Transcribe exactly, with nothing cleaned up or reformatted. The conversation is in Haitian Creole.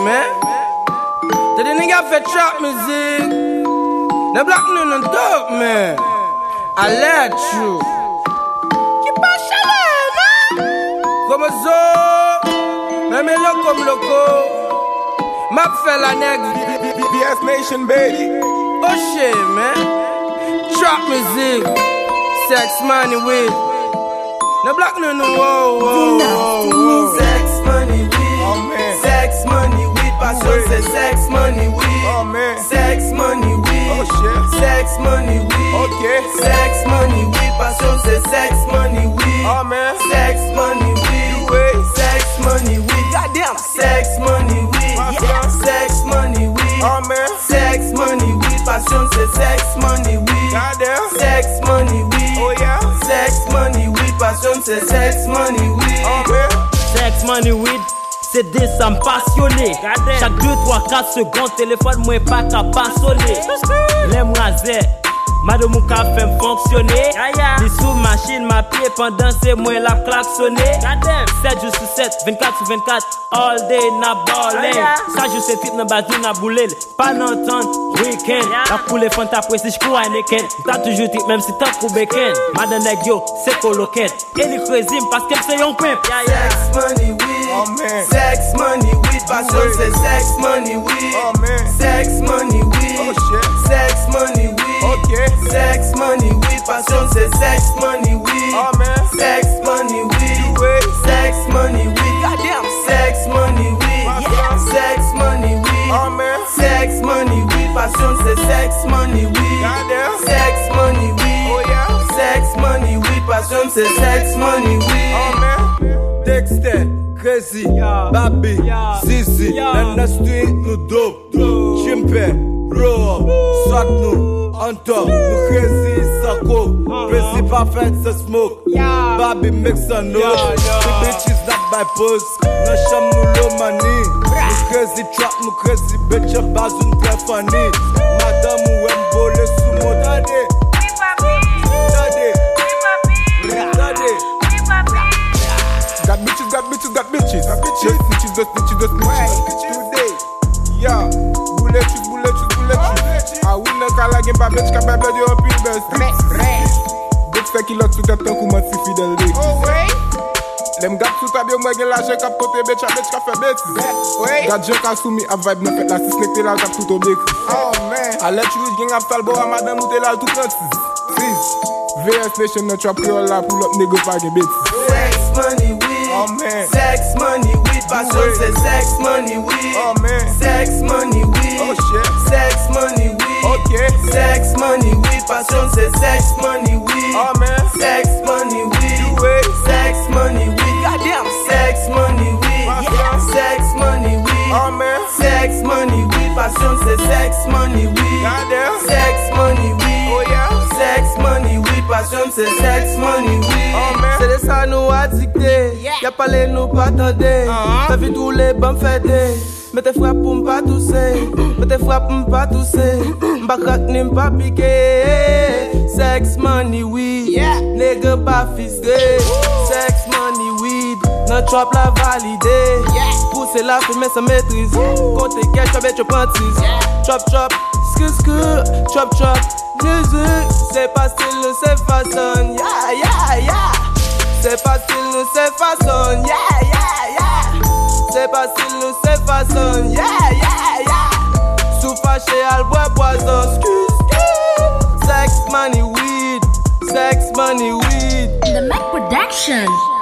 man. T'as des niggas fait trap music. Les black nous non dope, man. I let you. Qui pas chaleur, man. Comme zo. Même loco comme loco. M'a fait la nègre. B S Nation, baby. Oh shit, man. Trap music. Sex, money, weed. The black no no whoa, whoa, whoa, whoa. Sex, money, weed. Oh man. Sex, money, weed. Passion c'est sex, money, weed. Oh man. Sex, money, weed. Oh shit. Sex, money, weed. Okay. Sex, money, weed. Passion c'est sex, money, weed. Oh man. Sex, money, weed. Wait. Sex, money, weed. Goddamn. Sex, money, weed. Yeah. Sex, money, weed. Oh man. Sex, money, weed. Passion c'est sex, money, weed. Goddamn. Sex, money, weed. Oh yeah. Sex, money, weed. Passion c'est sex, money, weed. Oh man. Sex, money, weed. C'est des sommes passionnées. Chaque deux, trois, quatre secondes, téléphone, moi pas capable sonner. Les moisés, madame Mouka fait fonctionner. Les sous machine, ma pied pendant c'est moi la klaxonner. sept jours sur sept, vingt-quatre sur vingt-quatre, all day na ballin'. Ça joue ces types na bazou na boulel. Pas n'entendre, week-end. La poule est fanta après si j'cours à Neken. T'as toujours type même si t'as pour bacon. Madame Negyo, c'est coloquette. Et les creusim parce qu'elle c'est yon pimp. Sex, money, weed. Oh man. Sex, money, weed. Passion c'est sex, money, weed. Oh man. Sex, money, weed. Oh shit. Sex, money, weed. Okay. Sex, money, weed. Passion c'est sex, money, weed. Oh man. Sex, money, weed. Wait. Sex, money, weed. Goddamn. Sex, money, weed. Yeah. Sex, money, weed. Oh man. Sex, money, weed. Passion c'est sex, money, weed. Goddamn. Sex, money, weed. Oh yeah. Sex, money, weed. Passion c'est sex, money, weed. Oh man. Dexter, Crazy, Babi, Zizi, dans la street nous dope, Chimpe, Bro, Swat nous, on top, nous Crazy, Sako, Principal fait ce smoke, Babi mix on nous, the bitches not by pose, nous cham nous l'omani, nous Crazy trap, nous Crazy bitch, bazoun très funny, Madame ou Mbole sous mon dadé, dadé, dadé. Got bitches, got bitches, got bitches. Got bitches, just bitches, just bitches, just bitches. Today, yeah, bouletus, bouletus, bouletus. I win the car like in pa bitch, ka bebe de on pil bel street. Bitch fait qu'il a tout à temps comment si fidèle de. Oh ouais. Dem gap tout à bien moi gen l'argent cap côté bitch, a bitch ka fait bêtise. Ouais. Got junk a soumis a vibe n'a fait la six nek te la cap tout au bec. Oh man. I let you gang up talbo a madame ou te la tout practice. Six. V S Nation no trap creole la pull up nigga pa gen bêtise. Sex, money, weed. Oh man. Sex, money, weed. Passion c'est sex, money, weed. Oh man. Sex, money, weed. Oh shit. Sex, money, weed. Okay. Sex, money, weed. Passion c'est sex, money, weed. Oh man. Sex, money, weed. Wait. Sex, money, weed. Goddamn. Sex, money, weed. Yeah. Sex, money, weed. Oh man. Sex, money, weed. Passion c'est sex, money, weed. Goddamn. Sex, money, weed. Oh yeah. Sex, money, weed. Passion c'est sex, money, weed. Oh man. C'est de ça nous addicté. Y'a pas les nous pas attendé. T'as vu tous les bons fêtés. Mais tes frappes pour m'pas tousser. Mais tes frappes pour m'pas tousser. M'pas crack ni m'pas piqué. Sex, money, weed. Nigga pas fisqué. Sex, money, weed. Notre trap la validé. Pousser la fumée sans maîtrise. Côté cash, avec your panties. Chop, chop, sku, sku. Chop, chop. Music. C'est pas style, nous c'est façon. Yeah, yeah, yeah. C'est pas style, nous c'est façon. Yeah, yeah, yeah. C'est pas style, nous c'est façon. Yeah, yeah, yeah. Sous fâché, al bois poison. Sku, sku. Sex, money, weed. Sex, money, weed. The Mac Production.